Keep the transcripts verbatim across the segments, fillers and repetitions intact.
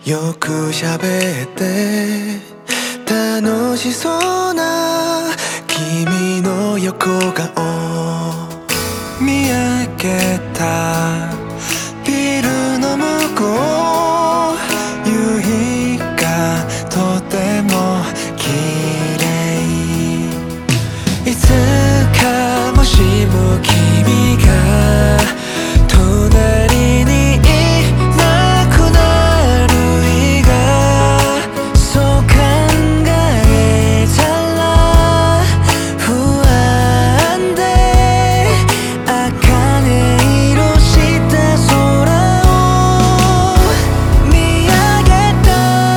よく喋って楽しそうな君の横顔見上げたビルの向こう夕日がとても綺麗いつかもしも君が隣にいなくなる日がそう考えたら不安で茜色した空を見上げた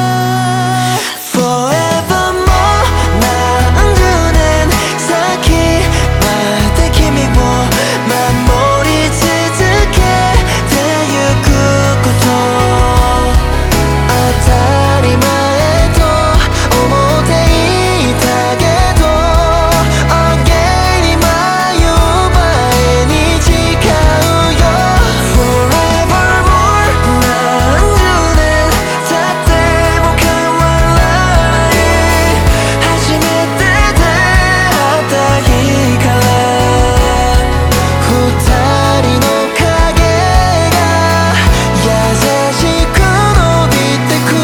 Forevermore 何十年先まで君を守り続けてゆくこと当たり前と思っていたけど Again に迷う前に誓うよ Forevermore 何十年経っても変わらない初めて出会った日から二人の影が優しく伸びてく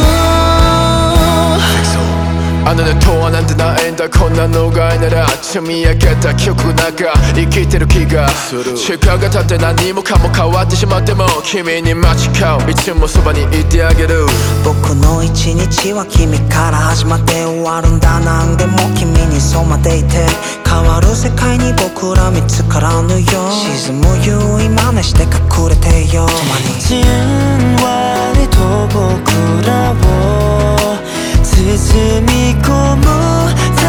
あのねとはなんてないんだこんなのがいなら積み上げた記憶なんか生きてる気がする時間が経って何もかも変わってしまっても君に待ち構ういつもそばにいてあげる僕の一日は君から始まって終わるんだ何でも君に染まっていて変わる世界に僕ら見つからぬよ沈む夕日真似して隠れてよじんわりと僕らを包み込む黄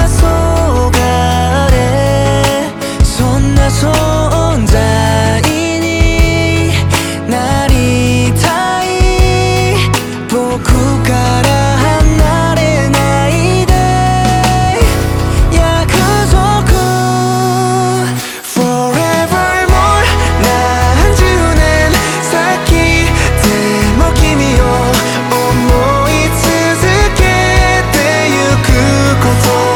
昏そんな存在になりたい僕から離れないで約束 Forevermore 何十年先でも君を思い続けてゆくこと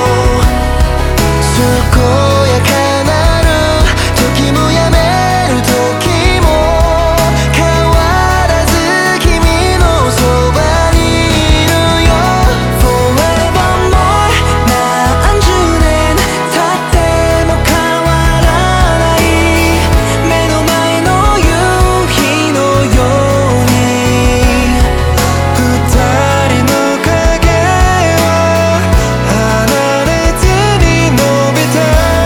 健やかなる時もやめる時も変わらず君のそばにいるよ Forevermore 何十年経っても変わらない目の前の夕日のように二人の影は離れずに伸びた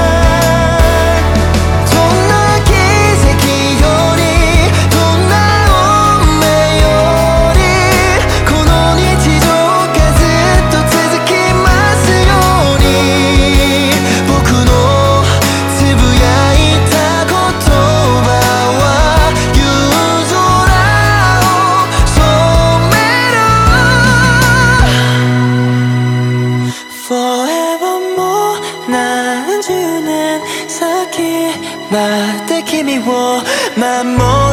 どんな奇跡よりどんな運命よりこの日常がずっと続きますように僕のつぶやいた言葉は夕空を染める Forevermore 何十年先まで君を守